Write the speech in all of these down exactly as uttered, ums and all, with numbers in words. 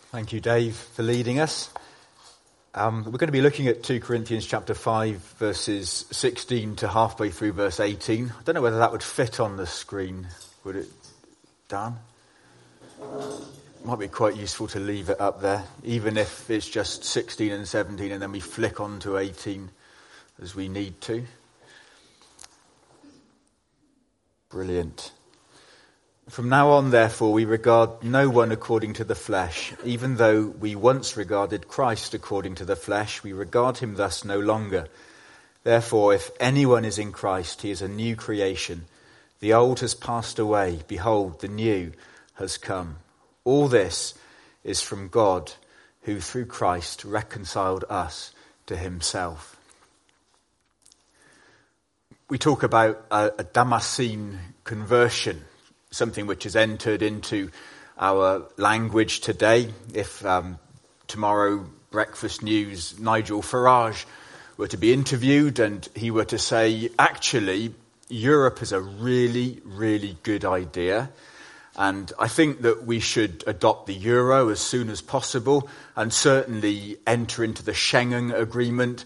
Thank you, Dave, for leading us. Um, we're going to be looking at two Corinthians chapter five, verses sixteen to halfway through verse eighteen. I don't know whether that would fit on the screen, would it, Dan? It might be quite useful to leave it up there, even if it's just sixteen and seventeen, and then we flick on to eighteen as we need to. Brilliant. From now on, therefore, we regard no one according to the flesh. Even though we once regarded Christ according to the flesh, we regard him thus no longer. Therefore, if anyone is in Christ, he is a new creation. The old has passed away. Behold, the new has come. All this is from God, who through Christ reconciled us to himself. We talk about a, a Damascene conversion, something which has entered into our language today. If um, tomorrow, Breakfast News, Nigel Farage were to be interviewed and he were to say, actually, Europe is a really, really good idea. And I think that we should adopt the euro as soon as possible and certainly enter into the Schengen agreement.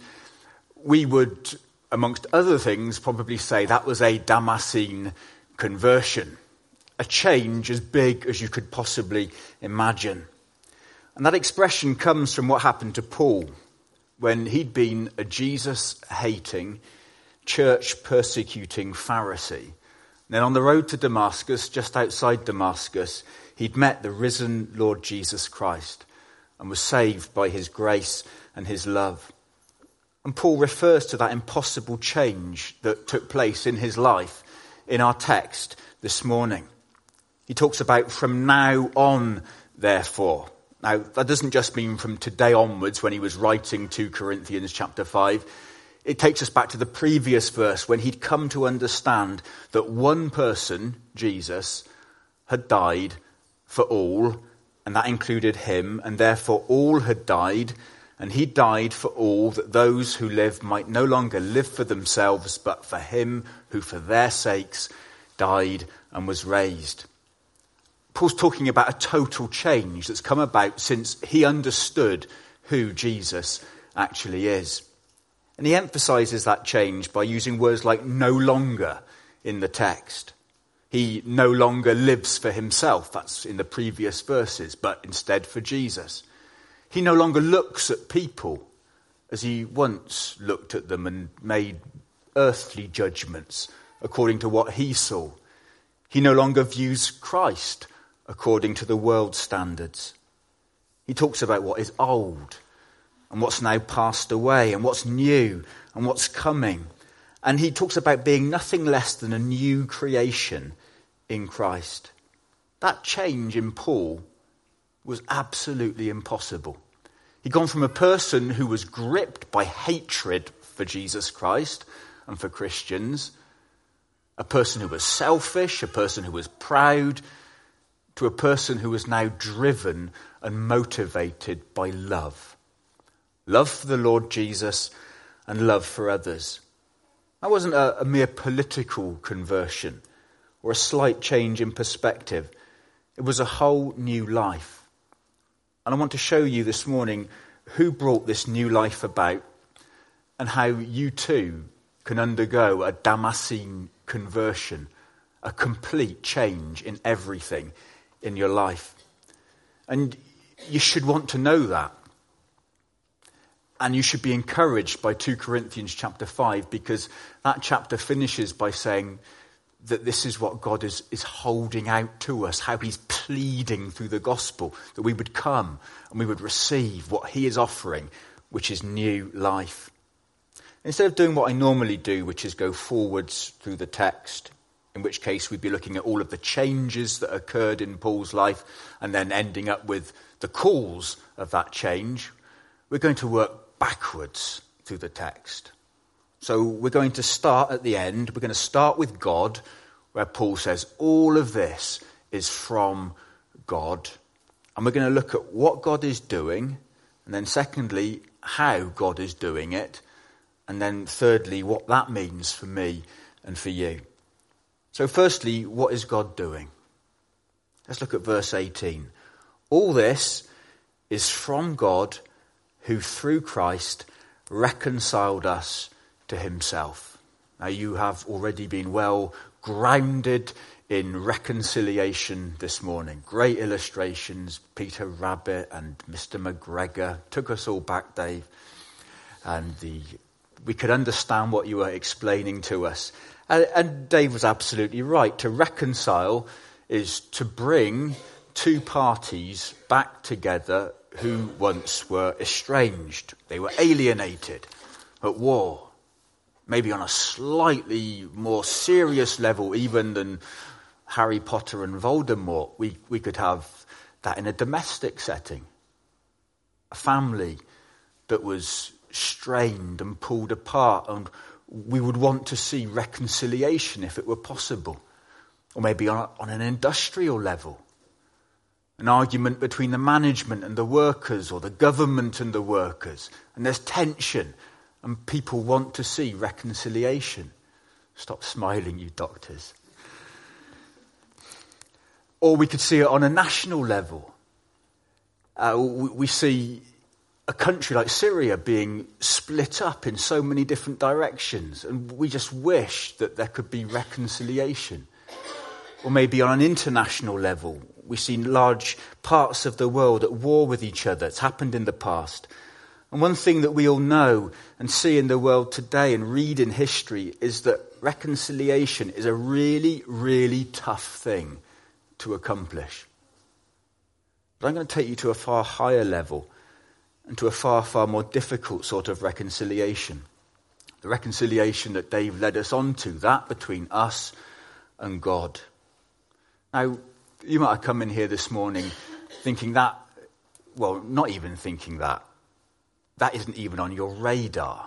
We would, amongst other things, probably say that was a Damascene conversion. A change as big as you could possibly imagine. And that expression comes from what happened to Paul when he'd been a Jesus-hating, church-persecuting Pharisee. And then on the road to Damascus, just outside Damascus, he'd met the risen Lord Jesus Christ and was saved by his grace and his love. And Paul refers to that impossible change that took place in his life in our text this morning. He talks about from now on, therefore. Now, that doesn't just mean from today onwards when he was writing two Corinthians chapter five. It takes us back to the previous verse when he'd come to understand that one person, Jesus, had died for all, and that included him, and therefore all had died, and he died for all, that those who live might no longer live for themselves, but for him who for their sakes died and was raised. Paul's talking about a total change that's come about since he understood who Jesus actually is. And he emphasizes that change by using words like no longer in the text. He no longer lives for himself, that's in the previous verses, but instead for Jesus. He no longer looks at people as he once looked at them and made earthly judgments according to what he saw. He no longer views Christ according to the world's standards. He talks about what is old and what's now passed away and what's new and what's coming. And he talks about being nothing less than a new creation in Christ. That change in Paul was absolutely impossible. He'd gone from a person who was gripped by hatred for Jesus Christ and for Christians, a person who was selfish, a person who was proud, to a person who was now driven and motivated by love. Love for the Lord Jesus and love for others. That wasn't a, a mere political conversion or a slight change in perspective. It was a whole new life. And I want to show you this morning who brought this new life about and how you too can undergo a Damascene conversion, a complete change in everything in your life. And you should want to know that. And you should be encouraged by two Corinthians chapter five, because that chapter finishes by saying that this is what God is, is holding out to us, how he's pleading through the gospel, that we would come and we would receive what he is offering, which is new life. Instead of doing what I normally do, which is go forwards through the text, in which case we'd be looking at all of the changes that occurred in Paul's life and then ending up with the cause of that change, we're going to work backwards through the text. So we're going to start at the end. We're going to start with God, where Paul says all of this is from God. And we're going to look at what God is doing, and then secondly, how God is doing it, and then thirdly, what that means for me and for you. So firstly, what is God doing? Let's look at verse eighteen. All this is from God, who through Christ reconciled us to himself. Now you have already been well grounded in reconciliation this morning. Great illustrations. Peter Rabbit and Mister McGregor took us all back, Dave. And the we could understand what you were explaining to us. And, and Dave was absolutely right. To reconcile is to bring two parties back together who once were estranged. They were alienated, at war. Maybe on a slightly more serious level even than Harry Potter and Voldemort. We, we could have that in a domestic setting. A family that was strained and pulled apart, and we would want to see reconciliation if it were possible. Or maybe on, on an industrial level. An argument between the management and the workers, or the government and the workers. And there's tension, and people want to see reconciliation. Stop smiling, you doctors. Or we could see it on a national level. Uh, we, we see a country like Syria being split up in so many different directions, and we just wish that there could be reconciliation. Or maybe on an international level, we see large parts of the world at war with each other. It's happened in the past. And one thing that we all know and see in the world today and read in history is that reconciliation is a really, really tough thing to accomplish. But I'm going to take you to a far higher level and to a far, far more difficult sort of reconciliation. The reconciliation that Dave led us on to, that between us and God. Now, you might have come in here this morning thinking that, well, not even thinking that. That isn't even on your radar.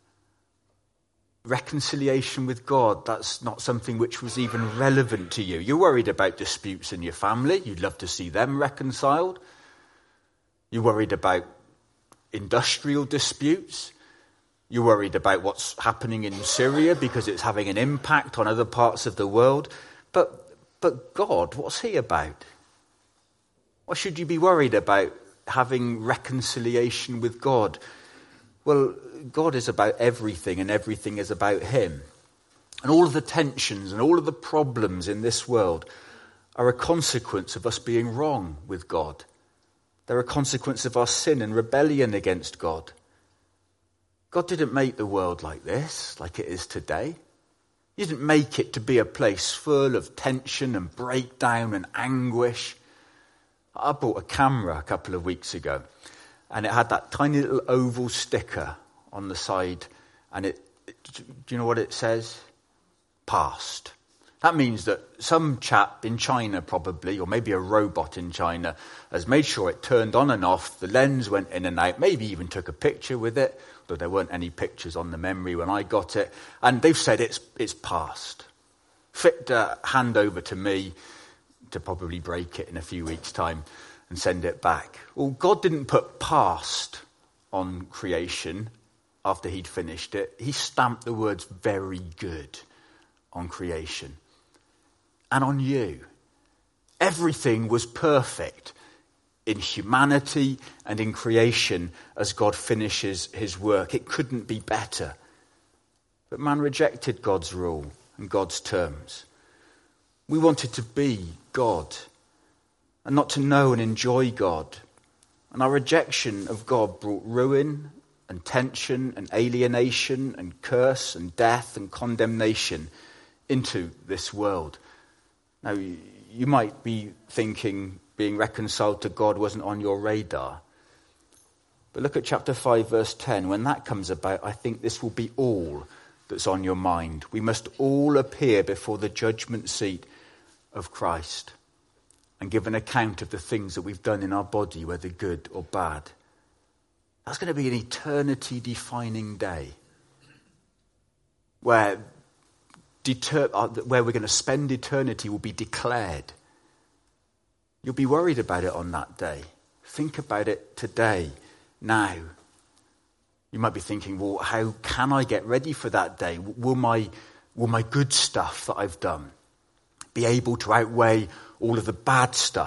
Reconciliation with God, that's not something which was even relevant to you. You're worried about disputes in your family. You'd love to see them reconciled. You're worried about industrial disputes. You're worried about what's happening in Syria because it's having an impact on other parts of the world. But but God, what's he about? What should you be worried about having reconciliation with God? Well, God is about everything, and everything is about him. And all of the tensions and all of the problems in this world are a consequence of us being wrong with God. They're a consequence of our sin and rebellion against God. God didn't make the world like this, like it is today. He didn't make it to be a place full of tension and breakdown and anguish. I bought a camera a couple of weeks ago, and it had that tiny little oval sticker on the side, and it, it do you know what it says? Past. That means that some chap in China probably, or maybe a robot in China, has made sure it turned on and off, the lens went in and out, maybe even took a picture with it, though there weren't any pictures on the memory when I got it, and they've said it's it's past. Flicked a hand over to me to probably break it in a few weeks' time and send it back. Well, God didn't put past on creation after he'd finished it. He stamped the words very good on creation. And on you. Everything was perfect in humanity and in creation as God finishes his work. It couldn't be better. But man rejected God's rule and God's terms. We wanted to be God and not to know and enjoy God. And our rejection of God brought ruin and tension and alienation and curse and death and condemnation into this world. Now, you might be thinking being reconciled to God wasn't on your radar. But look at chapter five, verse ten. When that comes about, I think this will be all that's on your mind. We must all appear before the judgment seat of Christ and give an account of the things that we've done in our body, whether good or bad. That's going to be an eternity-defining day where Deter- where we're going to spend eternity will be declared. You'll be worried about it on that day. Think about it today, now. You might be thinking, well, how can I get ready for that day? Will my, will my good stuff that I've done be able to outweigh all of the bad stuff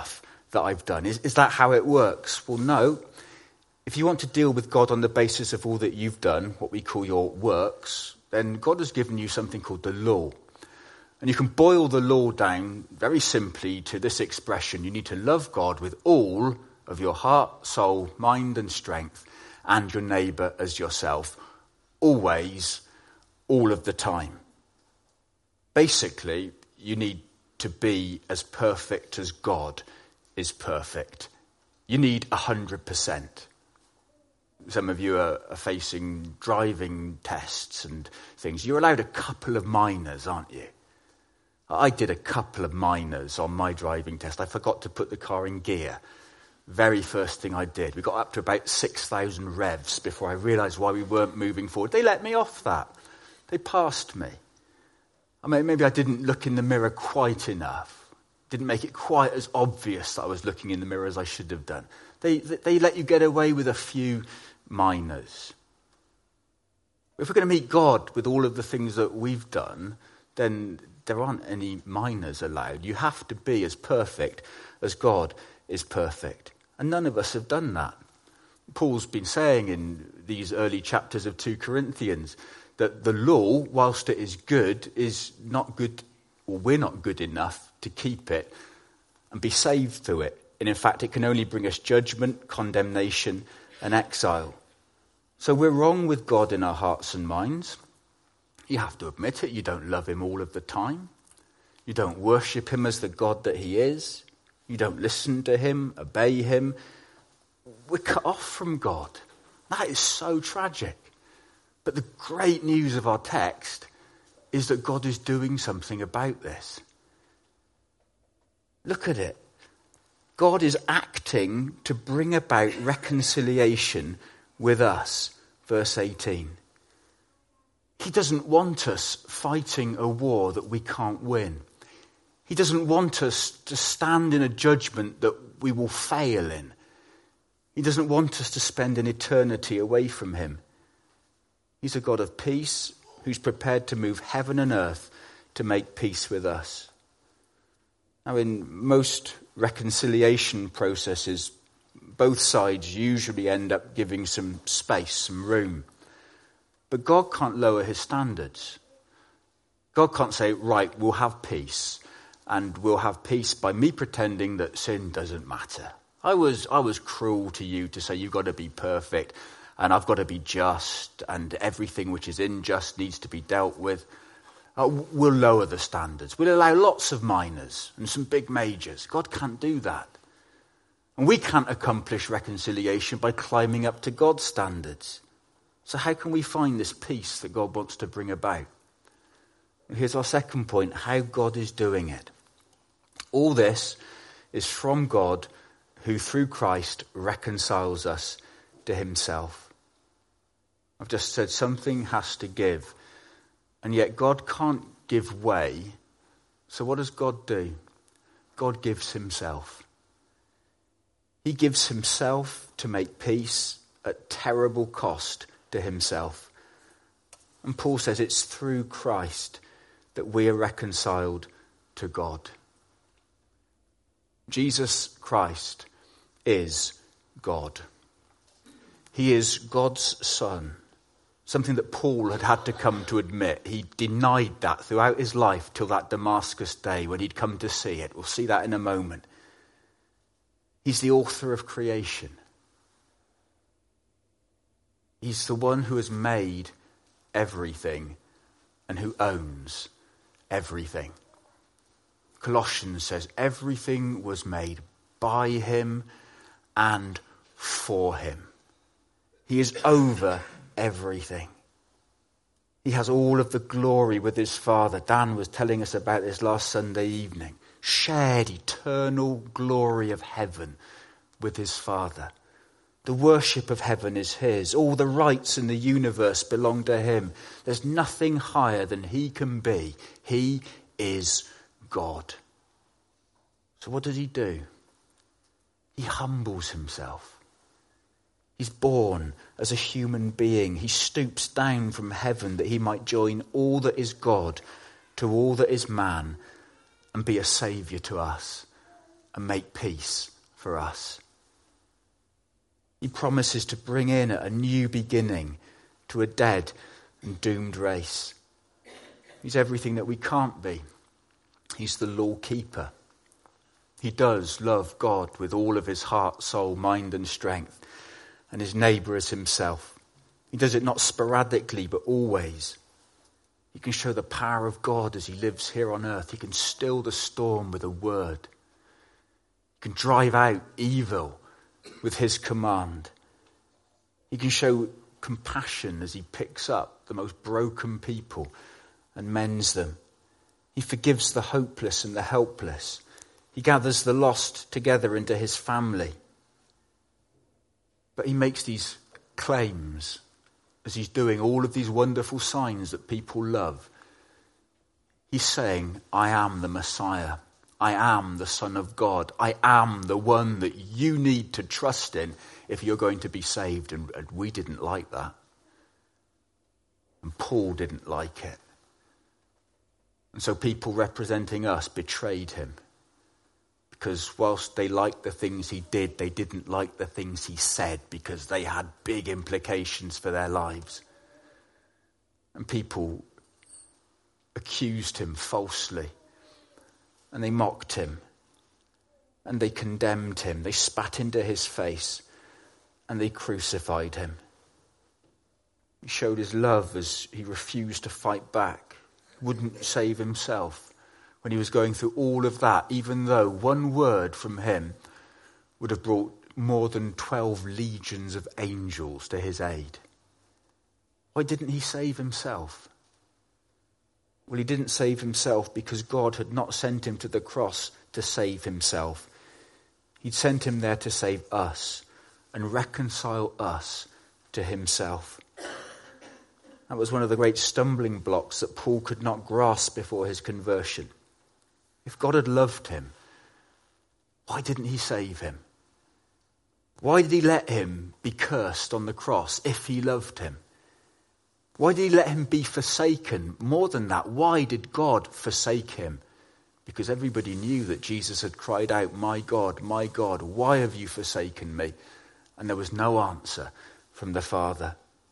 that I've done. Is, is that how it works? Well, no. If you want to deal with God on the basis of all that you've done, what we call your works, then God has given you something called the law. And you can boil the law down very simply to this expression: you need to love God with all of your heart, soul, mind and strength, and your neighbour as yourself, always, all of the time. Basically, you need to be as perfect as God is perfect. You need one hundred percent. Some of you are, are facing driving tests and things. You're allowed a couple of minors, aren't you? I did a couple of minors on my driving test. I forgot to put the car in gear. Very first thing I did. We got up to about six thousand revs before I realised why we weren't moving forward. They let me off that. They passed me. I mean, maybe I didn't look in the mirror quite enough. Didn't make it quite as obvious that I was looking in the mirror as I should have done. They, they let you get away with a few minors. If we're going to meet God with all of the things that we've done, then there aren't any minors allowed. You have to be as perfect as God is perfect. And none of us have done that. Paul's been saying in these early chapters of Second Corinthians that the law, whilst it is good, is not good, or we're not good enough to keep it and be saved through it. And in fact, it can only bring us judgment, condemnation, and exile. So we're wrong with God in our hearts and minds. You have to admit it. You don't love him all of the time. You don't worship him as the God that he is. You don't listen to him, obey him. We're cut off from God. That is so tragic. But the great news of our text is that God is doing something about this. Look at it. God is acting to bring about reconciliation with us. Verse eighteen. He doesn't want us fighting a war that we can't win. He doesn't want us to stand in a judgment that we will fail in. He doesn't want us to spend an eternity away from him. He's a God of peace who's prepared to move heaven and earth to make peace with us. Now, in most reconciliation processes, both sides usually end up giving some space, some room. But God can't lower his standards. God can't say, right, we'll have peace. And we'll have peace by me pretending that sin doesn't matter. I was I was cruel to you to say you've got to be perfect and I've got to be just and everything which is unjust needs to be dealt with. Uh, we'll lower the standards. We'll allow lots of minors and some big majors. God can't do that. And we can't accomplish reconciliation by climbing up to God's standards. So how can we find this peace that God wants to bring about? Here's our second point, how God is doing it. All this is from God who through Christ reconciles us to himself. I've just said something has to give, and yet God can't give way. So what does God do? God gives himself. He gives himself to make peace at terrible cost to himself. And Paul says it's through Christ that we are reconciled to God. Jesus Christ is God. He is God's Son, something that Paul had had to come to admit. He denied that throughout his life till that Damascus day when he'd come to see it. We'll see that in a moment. He's the author of creation. He's the one who has made everything and who owns everything. Colossians says everything was made by him and for him. He is over everything. He has all of the glory with his Father. Dan was telling us about this last Sunday evening. Shared eternal glory of heaven with his Father. The worship of heaven is his. All the rights in the universe belong to him. There's nothing higher than he can be. He is God. So what does he do? He humbles himself. He's born as a human being. He stoops down from heaven that he might join all that is God to all that is man and be a saviour to us and make peace for us. He promises to bring in a new beginning to a dead and doomed race. He's everything that we can't be. He's the law keeper. He does love God with all of his heart, soul, mind and strength, and his neighbour as himself. He does it not sporadically, but always. He can show the power of God as he lives here on earth. He can still the storm with a word. He can drive out evil with his command. He can show compassion as he picks up the most broken people and mends them. He forgives the hopeless and the helpless. He gathers the lost together into his family. But he makes these claims as he's doing all of these wonderful signs that people love. He's saying, I am the Messiah. I am the Son of God. I am the one that you need to trust in if you're going to be saved. And, and we didn't like that. And Paul didn't like it. And so people representing us betrayed him. Because whilst they liked the things he did, they didn't like the things he said because they had big implications for their lives. And people accused him falsely. And they mocked him. And they condemned him. They spat into his face. And they crucified him. He showed his love as he refused to fight back. Wouldn't save himself. When he was going through all of that, even though one word from him would have brought more than twelve legions of angels to his aid. Why didn't he save himself? Well, he didn't save himself because God had not sent him to the cross to save himself. He'd sent him there to save us and reconcile us to himself. That was one of the great stumbling blocks that Paul could not grasp before his conversion. If God had loved him, why didn't he save him? Why did he let him be cursed on the cross if he loved him? Why did he let him be forsaken? More than that, why did God forsake him? Because everybody knew that Jesus had cried out, my God, my God, why have you forsaken me? And there was no answer from the Father.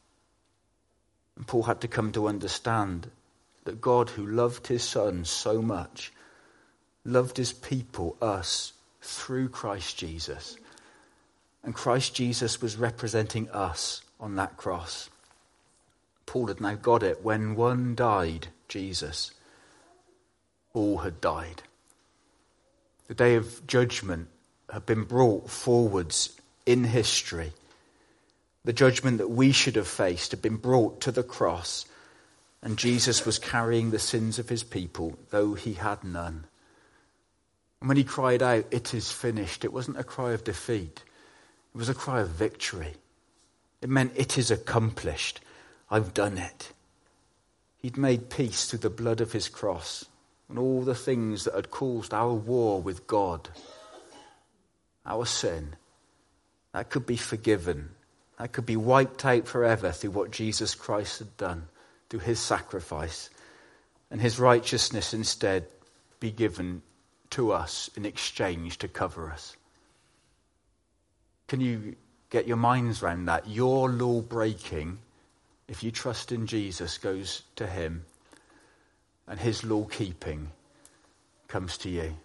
And Paul had to come to understand that God, who loved his Son so much, loved his people, us, through Christ Jesus. And Christ Jesus was representing us on that cross. Paul had now got it. When one died, Jesus, all had died. The day of judgment had been brought forwards in history. The judgment that we should have faced had been brought to the cross. And Jesus was carrying the sins of his people, though he had none. And when he cried out, it is finished, it wasn't a cry of defeat. It was a cry of victory. It meant it is accomplished. I've done it. He'd made peace through the blood of his cross and all the things that had caused our war with God. Our sin. That could be forgiven. That could be wiped out forever through what Jesus Christ had done, through his sacrifice. And his righteousness instead be given to us in exchange to cover us. Can you get your minds around that? Your law breaking, if you trust in Jesus, goes to him, and his law keeping comes to you.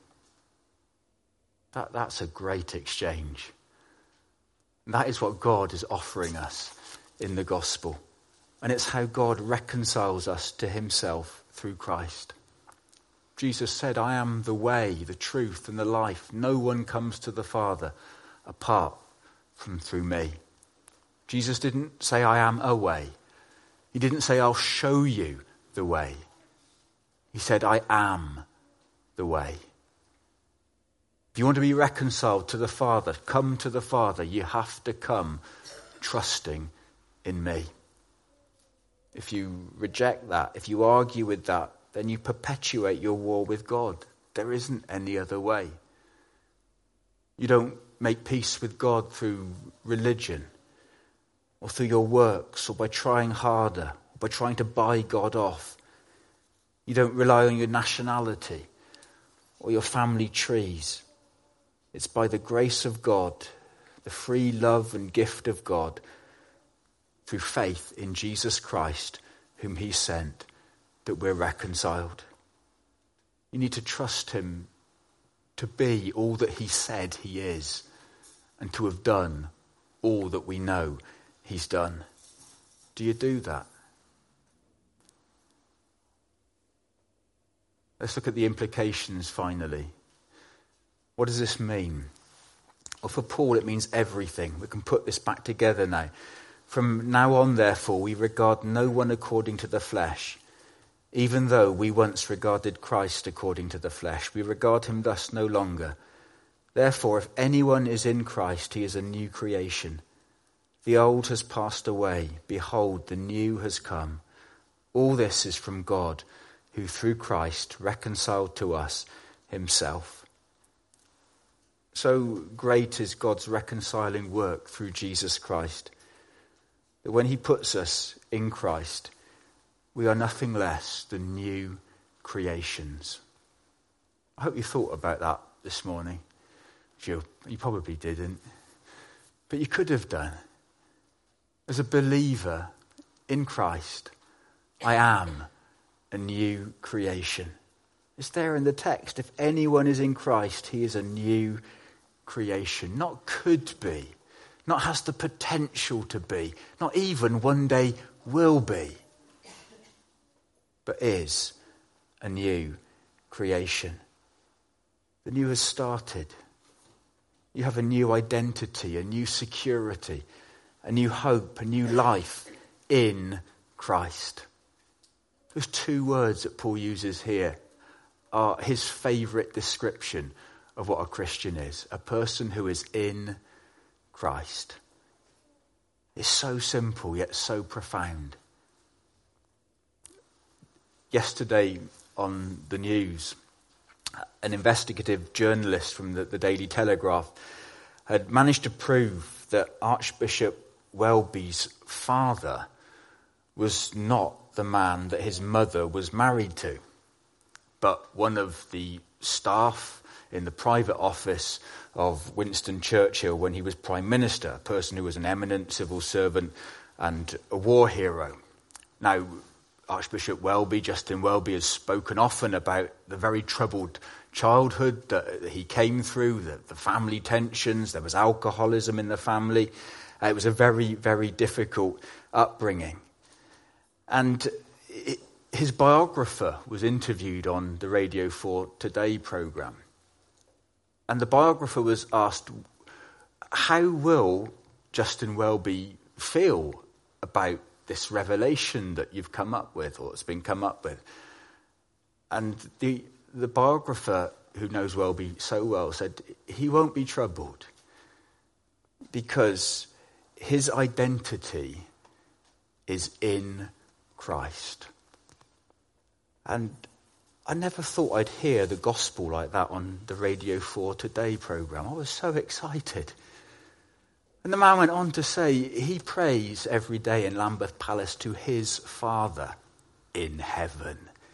That, that's a great exchange. And that is what God is offering us in the gospel. And it's how God reconciles us to himself through Christ. Jesus said, I am the way, the truth, and the life. No one comes to the Father apart from through me. Jesus didn't say, I am a way. He didn't say, I'll show you the way. He said, I am the way. If you want to be reconciled to the Father, come to the Father, you have to come trusting in me. If you reject that, if you argue with that, then you perpetuate your war with God. There isn't any other way. You don't make peace with God through religion or through your works or by trying harder or by trying to buy God off. You don't rely on your nationality or your family trees. It's by the grace of God, the free love and gift of God, through faith in Jesus Christ, whom he sent, that we're reconciled. You need to trust him to be all that he said he is, and to have done all that we know he's done. Do you do that? Let's look at the implications finally. What does this mean? Well, for Paul, it means everything. We can put this back together now. From now on, therefore, we regard no one according to the flesh. Even though we once regarded Christ according to the flesh, we regard him thus no longer. Therefore, if anyone is in Christ, he is a new creation. The old has passed away. Behold, the new has come. All this is from God, who through Christ reconciled to us himself. So great is God's reconciling work through Jesus Christ, that when he puts us in Christ, we are nothing less than new creations. I hope you thought about that this morning. You, you probably didn't, but you could have done. As a believer in Christ, I am a new creation. It's there in the text. If anyone is in Christ, he is a new creation. Not could be, not has the potential to be, not even one day will be, but is a new creation. The new has started. You have a new identity, a new security, a new hope, a new life in Christ. Those two words that Paul uses here are his favourite description of what a Christian is. A person who is in Christ. It's so simple yet so profound. Yesterday on the news, an investigative journalist from the, the Daily Telegraph had managed to prove that Archbishop Welby's father was not the man that his mother was married to, but one of the staff in the private office of Winston Churchill when he was Prime Minister, a person who was an eminent civil servant and a war hero. Now, Archbishop Welby, Justin Welby, has spoken often about the very troubled childhood that he came through, the, the family tensions, there was alcoholism in the family. Uh, it was a very, very difficult upbringing. And it, his biographer was interviewed on the Radio four Today programme. And the biographer was asked, how will Justin Welby feel about this revelation that you've come up with, or it's been come up with? And the the biographer, who knows Welby so well, said he won't be troubled because his identity is in Christ. And I never thought I'd hear the gospel like that on the Radio four Today programme. I was so excited. And the man went on to say he prays every day in Lambeth Palace to his Father in heaven.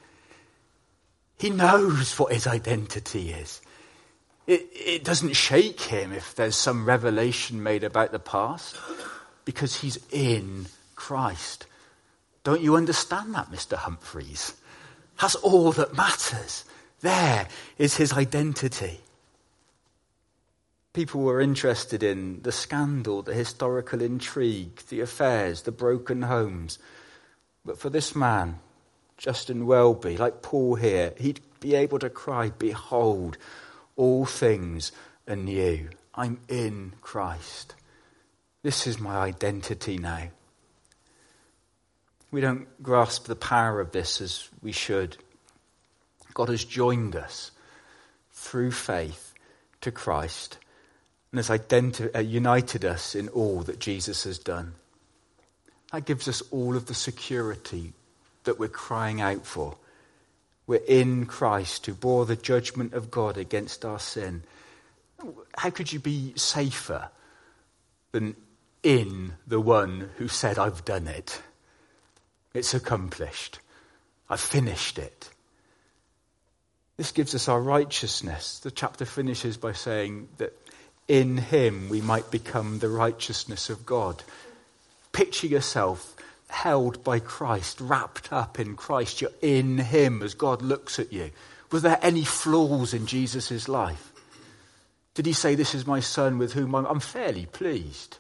He knows what his identity is. It, it doesn't shake him if there's some revelation made about the past, because he's in Christ. Don't you understand that, Mister Humphreys? That's all that matters. There is his identity. People were interested in the scandal, the historical intrigue, the affairs, the broken homes. But for this man, Justin Welby, like Paul here, he'd be able to cry, behold, all things are new. I'm in Christ. This is my identity now. We don't grasp the power of this as we should. God has joined us through faith to Christ and has identi- uh, united us in all that Jesus has done. That gives us all of the security that we're crying out for. We're in Christ, who bore the judgment of God against our sin. How could you be safer than in the one who said, I've done it? It's accomplished. I've finished it. This gives us our righteousness. The chapter finishes by saying that in him we might become the righteousness of God. Picture yourself held by Christ, wrapped up in Christ. You're in him as God looks at you. Was there any flaws in Jesus' life? Did he say, this is my son with whom I'm, I'm fairly pleased?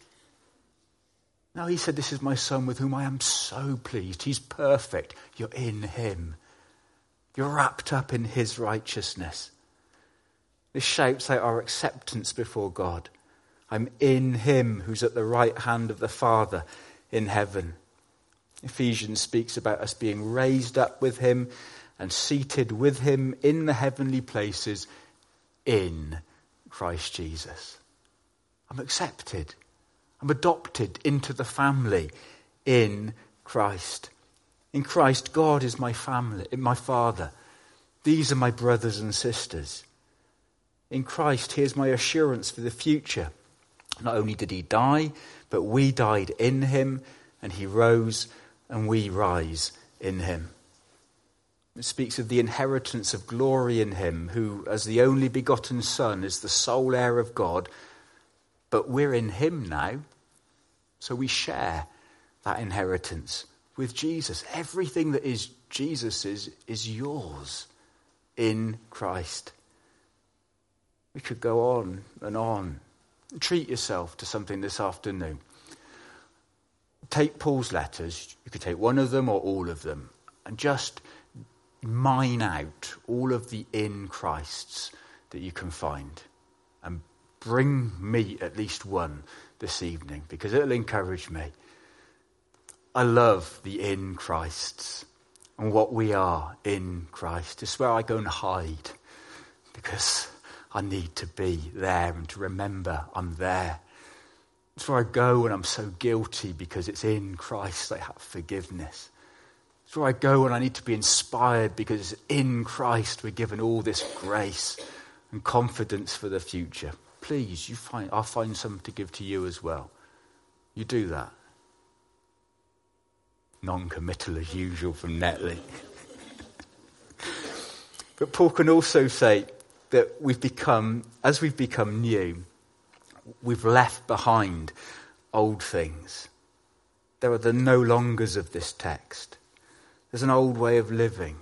No, he said, this is my son with whom I am so pleased. He's perfect. You're in him. You're wrapped up in his righteousness. This shouts out our acceptance before God. I'm in him who's at the right hand of the Father in heaven. Ephesians speaks about us being raised up with him and seated with him in the heavenly places in Christ Jesus. I'm accepted. I'm adopted into the family in Christ. In Christ, God is my family, my Father. These are my brothers and sisters. In Christ, here's my assurance for the future. Not only did he die, but we died in him, and he rose, and we rise in him. It speaks of the inheritance of glory in him, who, as the only begotten Son, is the sole heir of God. But we're in him now, so we share that inheritance with Jesus. Everything that is Jesus's is yours in Christ. We could go on and on. Treat yourself to something this afternoon. Take Paul's letters. You could take one of them or all of them, and just mine out all of the in Christs that you can find, and bring me at least one this evening, because it'll encourage me. I love the in Christs and what we are in Christ. It's where I go and hide, because I need to be there and to remember I'm there. It's where I go when I'm so guilty, because it's in Christ I have forgiveness. It's where I go when I need to be inspired, because in Christ we're given all this grace and confidence for the future. Please, you find I'll find some to give to you as well. You do that. Non-committal as usual from Netley. But Paul can also say that we've become, as we've become new, we've left behind old things. There are the no longers of this text. There's an old way of living.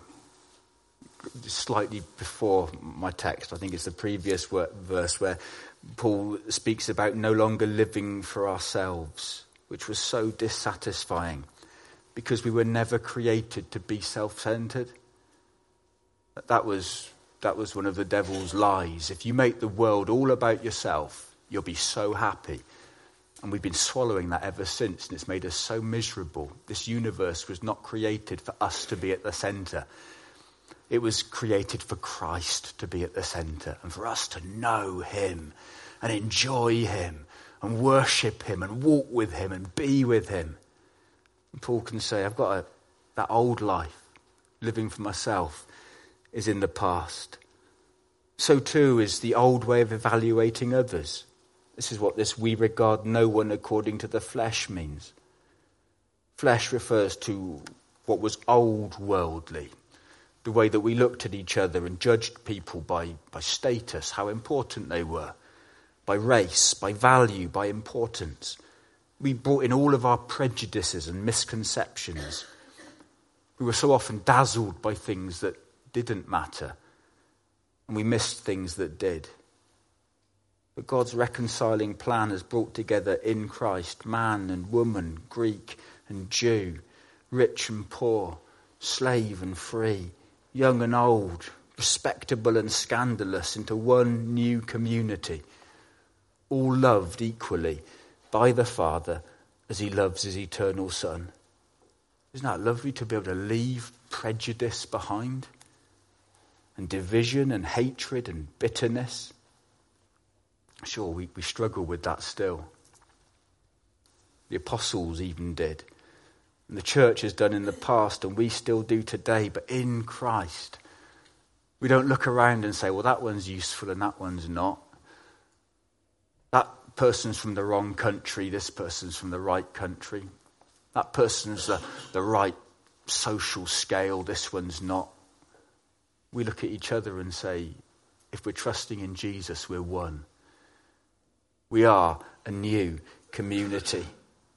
Slightly before my text, I think it's the previous verse where Paul speaks about no longer living for ourselves, which was so dissatisfying, because we were never created to be self-centered. That was that was one of the devil's lies. If you make the world all about yourself, you'll be so happy. And we've been swallowing that ever since, and it's made us so miserable. This universe was not created for us to be at the center. It was created for Christ to be at the center, and for us to know him and enjoy him and worship him and walk with him and be with him. And Paul can say, I've got a, that old life, living for myself, is in the past. So too is the old way of evaluating others. This is what this we regard no one according to the flesh means. Flesh refers to what was old worldly, the way that we looked at each other and judged people by, by status, how important they were, by race, by value, by importance. We brought in all of our prejudices and misconceptions. We were so often dazzled by things that didn't matter, and we missed things that did. But God's reconciling plan has brought together in Christ man and woman, Greek and Jew, rich and poor, slave and free, young and old, respectable and scandalous, into one new community, all loved equally by the Father as he loves his eternal Son. Isn't that lovely to be able to leave prejudice behind, and division and hatred and bitterness? Sure, we, we struggle with that still. The apostles even did. And the church has done in the past, and we still do today. But in Christ, we don't look around and say, well, that one's useful and that one's not. That person's from the wrong country, this person's from the right country. That person's the, the right social scale, this one's not. we look at each other and say, if we're trusting in Jesus, we're one. We are a new community.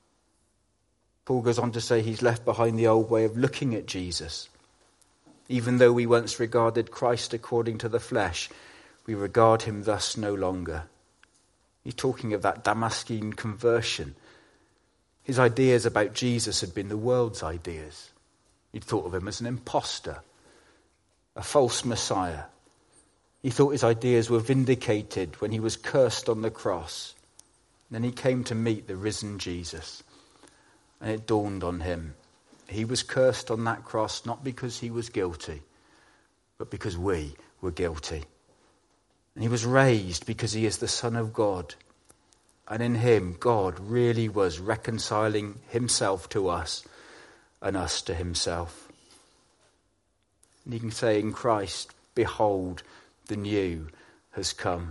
Paul goes on to say he's left behind the old way of looking at Jesus. Even though we once regarded Christ according to the flesh, we regard him thus no longer. He's talking of that Damascene conversion. His ideas about Jesus had been the world's ideas. He'd thought of him as an imposter, a false Messiah. He thought his ideas were vindicated when he was cursed on the cross. Then he came to meet the risen Jesus. And it dawned on him. He was cursed on that cross not because he was guilty, but because we were guilty. And he was raised because he is the Son of God. And in him, God really was reconciling himself to us and us to himself. And you can say in Christ, behold, the new has come.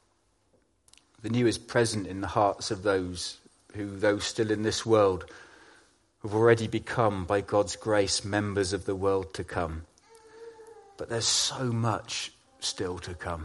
The new is present in the hearts of those who, though still in this world, have already become, by God's grace, members of the world to come. But there's so much still to come.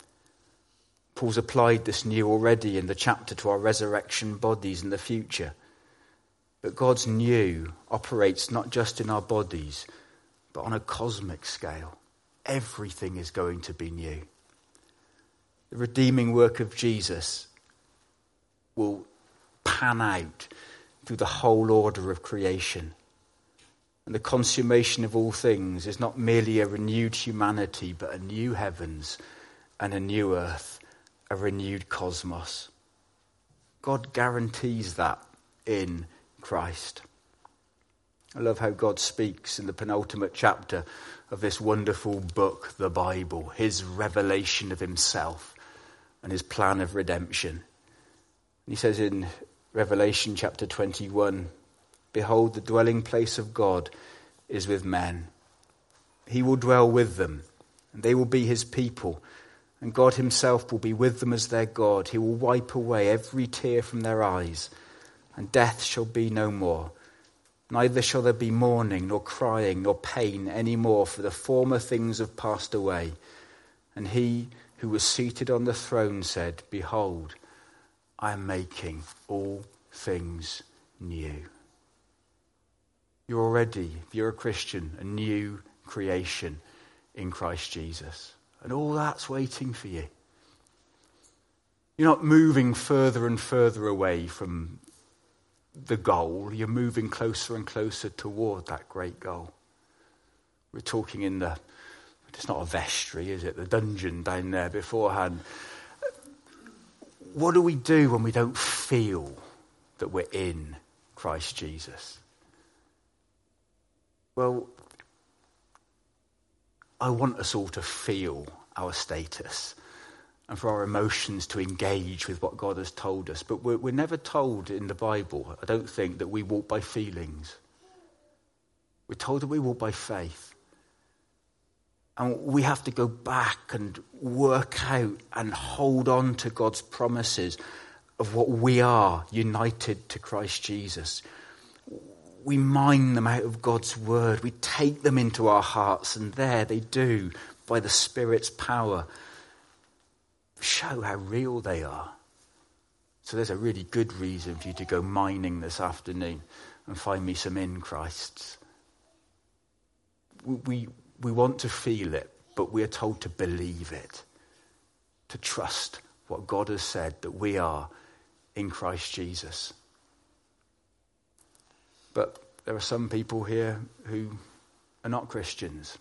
Paul's applied this new already in the chapter to our resurrection bodies in the future. But God's new operates not just in our bodies, but on a cosmic scale. Everything is going to be new. The redeeming work of Jesus will pan out through the whole order of creation. And the consummation of all things is not merely a renewed humanity, but a new heavens and a new earth, a renewed cosmos. God guarantees that in Christ. I love how God speaks in the penultimate chapter of this wonderful book, the Bible, his revelation of himself and his plan of redemption. He says in Revelation chapter twenty-one, behold, the dwelling place of God is with men. He will dwell with them, and they will be his people, and God himself will be with them as their God. He will wipe away every tear from their eyes, and death shall be no more. Neither shall there be mourning, nor crying, nor pain any more, for the former things have passed away. And he who was seated on the throne said, behold, I am making all things new. You're already, if you're a Christian, a new creation in Christ Jesus. And all that's waiting for you. You're not moving further and further away from the goal. You're moving closer and closer toward that great goal. We're talking in the, it's not a vestry, is it? The dungeon down there beforehand. What do we do when we don't feel that we're in Christ Jesus? Well, I want us all to feel our status and for our emotions to engage with what God has told us. But we're, we're never told in the Bible, I don't think, that we walk by feelings. We're told that we walk by faith. And we have to go back and work out and hold on to God's promises of what we are, united to Christ Jesus. We mine them out of God's word. We take them into our hearts, and there they do, by the Spirit's power, show how real they are. So there's a really good reason for you to go mining this afternoon and find me some in Christs. We, we, we want to feel it, but we're told to believe it, to trust what God has said, that we are in Christ Jesus. But there are some people here who are not Christians.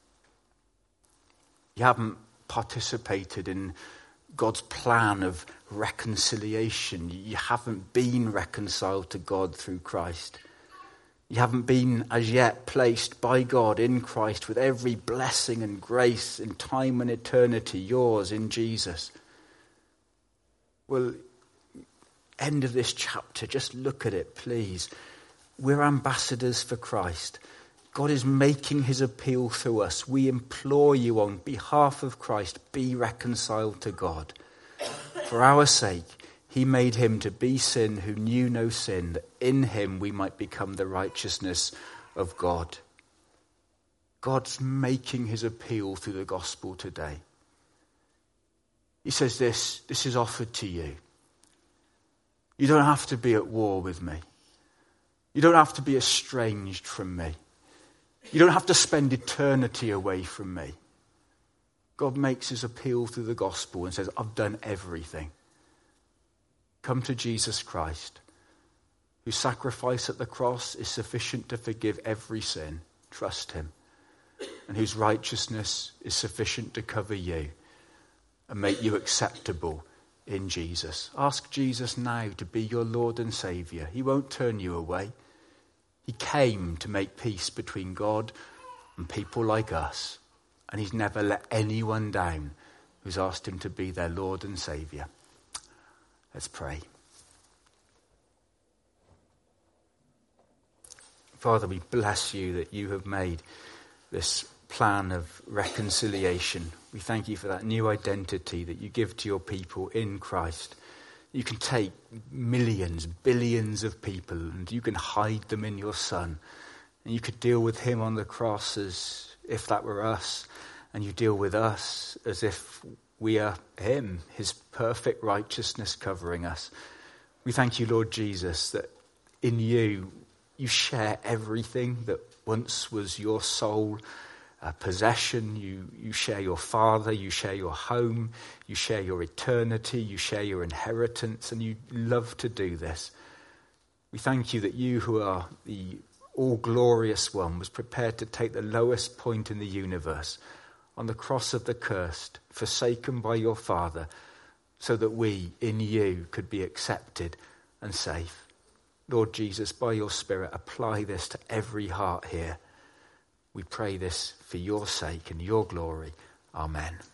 You haven't participated in God's plan of reconciliation. You haven't been reconciled to God through Christ. You haven't been as yet placed by God in Christ with every blessing and grace in time and eternity, yours in Jesus. Well, end of this chapter, just look at it, please. We're ambassadors for Christ. God is making his appeal through us. We implore you on behalf of Christ, be reconciled to God. For our sake, he made him to be sin who knew no sin, that in him we might become the righteousness of God. God's making his appeal through the gospel today. He says this, this is offered to you. You don't have to be at war with me. You don't have to be estranged from me. You don't have to spend eternity away from me. God makes his appeal through the gospel and says, I've done everything. Come to Jesus Christ, whose sacrifice at the cross is sufficient to forgive every sin. Trust him. And whose righteousness is sufficient to cover you and make you acceptable in Jesus. Ask Jesus now to be your Lord and Saviour. He won't turn you away. He came to make peace between God and people like us. And he's never let anyone down who's asked him to be their Lord and Saviour. Let's pray. Father, we bless you that you have made this plan of reconciliation. We thank you for that new identity that you give to your people in Christ. You can take millions, billions of people and you can hide them in your Son. And you could deal with him on the cross as if that were us. And you deal with us as if we are him, his perfect righteousness covering us. We thank you, Lord Jesus, that in you, you share everything that once was your sole uh, possession. You, you share your Father, you share your home, you share your eternity, you share your inheritance, and you love to do this. We thank you that you, who are the all-glorious one, was prepared to take the lowest point in the universe on the cross of the cursed, forsaken by your Father, so that we, in you, could be accepted and safe. Lord Jesus, by your Spirit, apply this to every heart here. We pray this for your sake and your glory. Amen.